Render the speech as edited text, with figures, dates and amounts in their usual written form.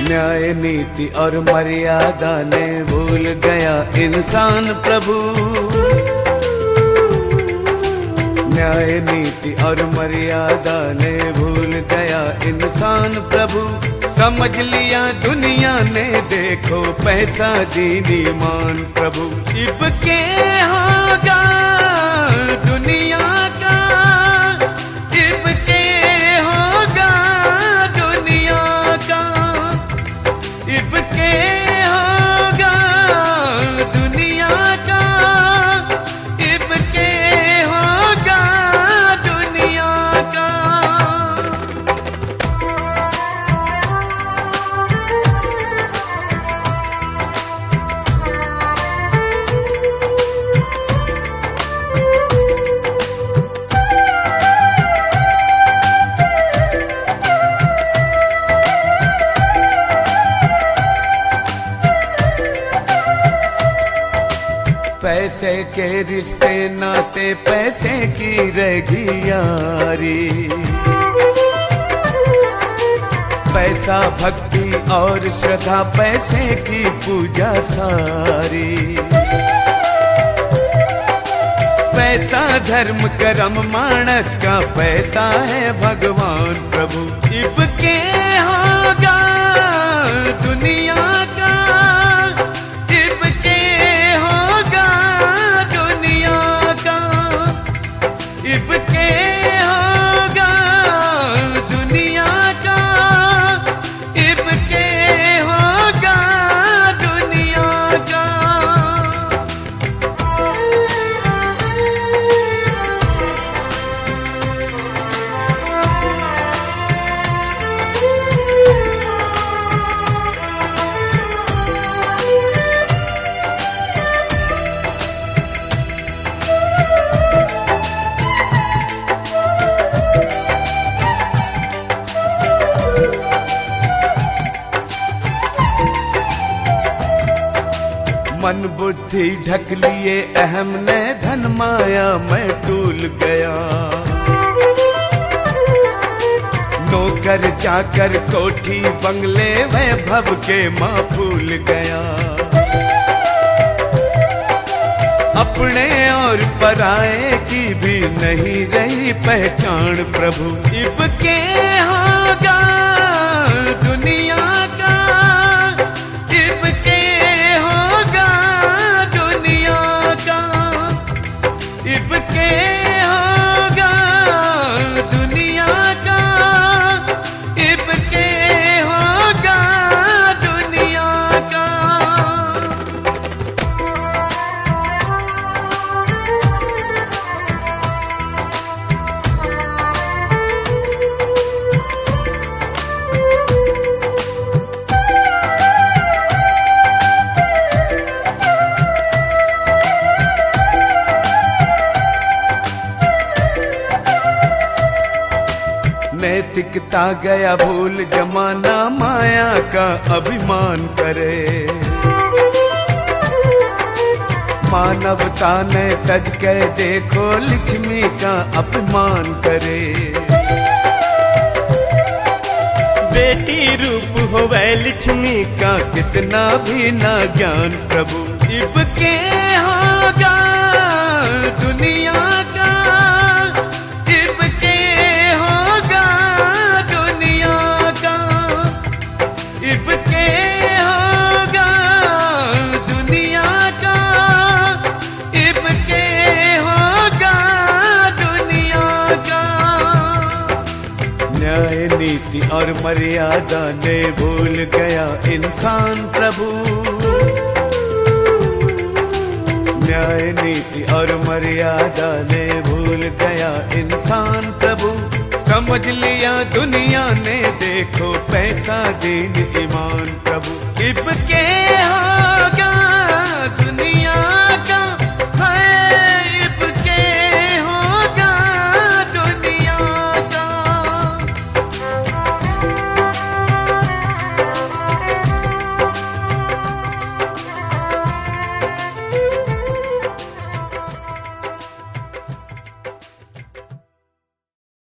न्याय नीति और मर्यादा ने भूल गया इंसान प्रभु। न्याय नीति और मर्यादा ने भूल गया इंसान प्रभु। समझ लिया दुनिया ने देखो पैसा दीन ईमान प्रभु। इब के होगा दुनिया का, इब के होगा दुनिया का, इब के होगा दुनिया का, इब के होगा दुनिया का। पैसे के रिश्ते नाते पैसे की रहेगी यारी। पैसा भक्ति और श्रद्धा पैसे की पूजा सारी। पैसा धर्म कर्म मानस का, पैसा है भगवान प्रभु। इब के होगा दुनिया का, इब के होगा दुनिया का, इब के होगा दुनिया का, इब के होगा दुनिया का। मन बुद्धि ढक लिए अहम ने धन माया में टूल गया। नौकर चाकर कोठी बंगले वैभव के माँ भूल गया। अपने और पराये की भी नहीं रही पहचान प्रभु। इब के होगा दुनिया का, इब के होगा दुनिया का, इब के होगा दुनिया का, इब के होगा दुनिया का। नैतिकता गया भूल, जमाना माया का अभिमान करे। मानवता ने तज के देखो लक्ष्मी का अपमान करे। बेटी रूप हो वै लक्ष्मी का, कितना भी ना ज्ञान प्रभु। इब के होगा दुनिया का, इब के होगा दुनिया का, इब के होगा दुनिया का, इब के होगा दुनिया का। न्याय नीति और मर्यादा ने भूल गया इंसान प्रभु। न्याय नीति और मर्यादा ने भूल गया इंसान प्रभु। समझ लिया दुनिया ने देखो पैसा दीन ईमान प्रभु। इब के